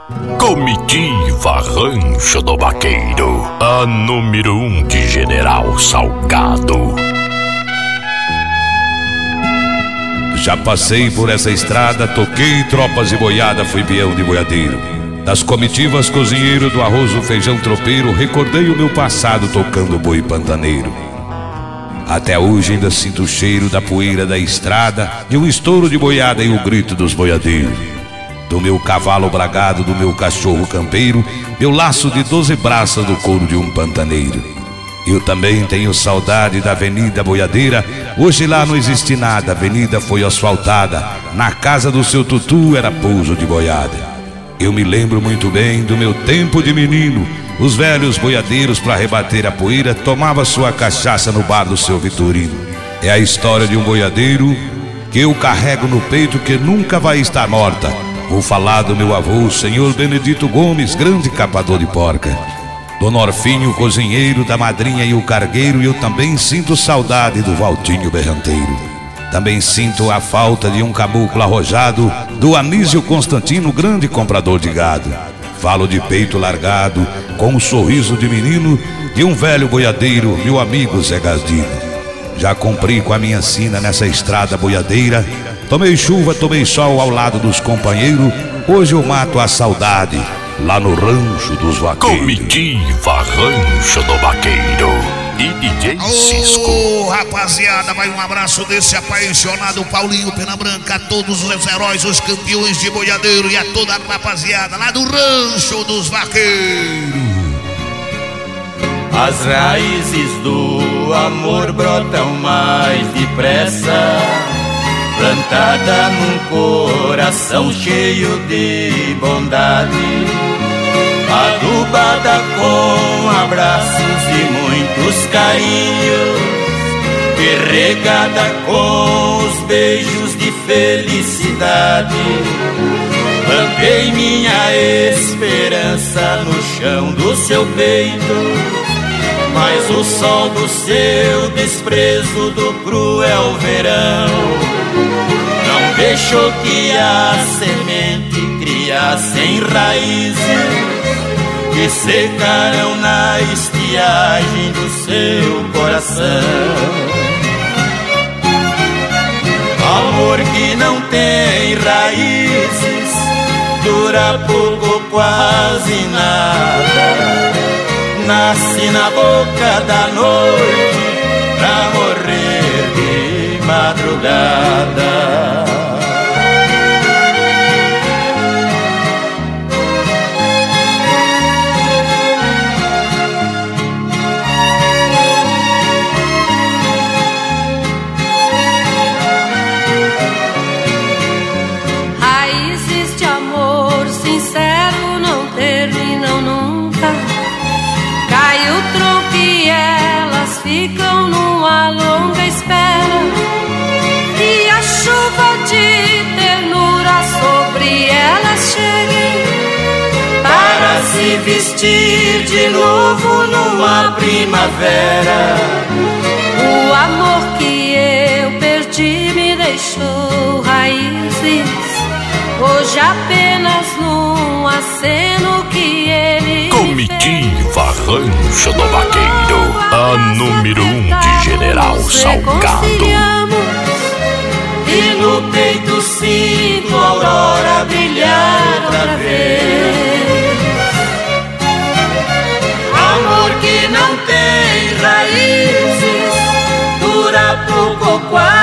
Comitiva Rancho do Vaqueiro, a número 1 de General Salgado. Já passei por essa estrada, toquei tropas de boiada, fui peão de boiadeiro. Das comitivas cozinheiro, do arroz, o feijão tropeiro, recordei o meu passado tocando boi pantaneiro. Até hoje ainda sinto o cheiro da poeira da estrada, de um estouro de boiada e o grito dos boiadeiros. Do meu cavalo bragado, do meu cachorro campeiro, meu laço de 12 braças do couro de um pantaneiro. Eu também tenho saudade da avenida boiadeira. Hoje lá não existe nada, a avenida foi asfaltada. Na casa do seu tutu era pouso de boiada. Eu me lembro muito bem do meu tempo de menino. Os velhos boiadeiros, para rebater a poeira, tomava sua cachaça no bar do seu Vitorino. É a história de um boiadeiro que eu carrego no peito, que nunca vai estar morta. Vou falar do meu avô, senhor Benedito Gomes, grande capador de porca. Dona Orfinho, cozinheiro, da madrinha e o cargueiro. E eu também sinto saudade do Valtinho berranteiro. Também sinto a falta de um caboclo arrojado, do Anísio Constantino, grande comprador de gado. Falo de peito largado, com um sorriso de menino, de um velho boiadeiro, meu amigo Zé Gasdino. Já cumpri com a minha sina nessa estrada boiadeira. Tomei chuva, tomei sol ao lado dos companheiros. Hoje eu mato a saudade lá no Rancho dos Vaqueiros. Comitiva Rancho do Vaqueiro e DJ Cisco. Ô, rapaziada, vai um abraço desse apaixonado Paulinho Pena Branca, a todos os heróis, os campeões de boiadeiro e a toda a rapaziada lá do Rancho dos Vaqueiros. As raízes do amor brotam mais depressa, plantada num coração cheio de bondade, adubada com abraços e muitos carinhos, e regada com os beijos de felicidade. Plantei minha esperança no chão do seu peito, mas o sol do seu desprezo do cruel verão não deixou que a semente criasse em raízes que secarão na estiagem do seu coração. Amor que não tem raízes dura pouco, quase nada. Nasce na boca da noite pra morrer de madrugada. Raízes de amor sincero não terminam nunca. Cai o tronco e elas ficam numa longa espera, e a chuva de ternura sobre elas chegue para se vestir de novo numa primavera. O amor que eu perdi me deixou raízes, hoje apenas num aceno que ele Comitiva Rancho do Vaqueiro, a número 1 de General Salgado. E no peito sinto a aurora brilhar outra vez. Amor que não tem raízes dura pouco, quase